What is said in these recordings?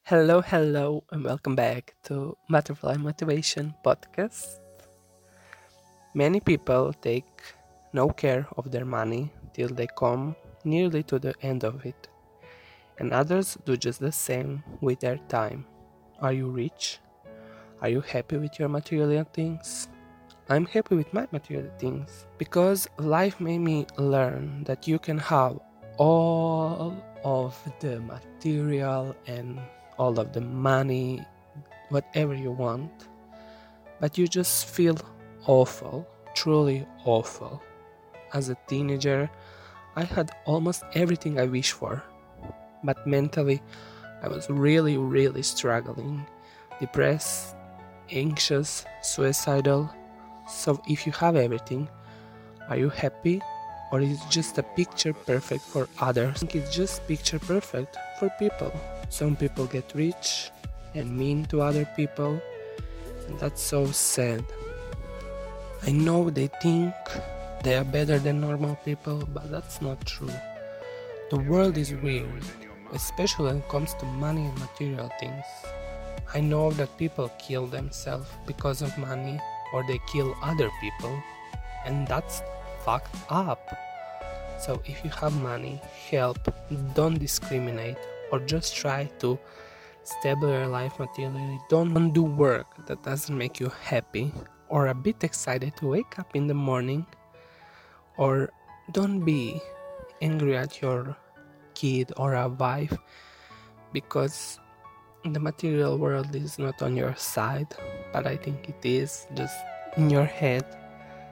Hello, and welcome back to Butterfly Motivation Podcast. Many people take no care of their money till they come nearly to the end of it, and others do just the same with their time. Are you rich? Are you happy with your material things? I'm happy with my material things because life made me learn that you can have all of the material and all of the money, whatever you want, but you just feel awful, truly awful. As a teenager, I had almost everything I wished for, but mentally, I was really struggling, depressed, anxious, suicidal. So, if you have everything, are you happy? Or is it just a picture perfect for others? I think it's just picture perfect for people. Some people get rich and mean to other people, and that's so sad. I know they think they are better than normal people, but that's not true. The world is weird, especially when it comes to money and material things. I know that people kill themselves because of money, or they kill other people, and that's fucked up. So if you have money, help, don't discriminate, or just try to stable your life materially. Don't do work that doesn't make you happy or a bit excited to wake up in the morning, or don't be angry at your kid or a wife because the material world is not on your side, but I think it is just in your head.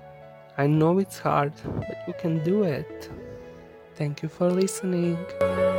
I know it's hard, but you can do it. Thank you for listening.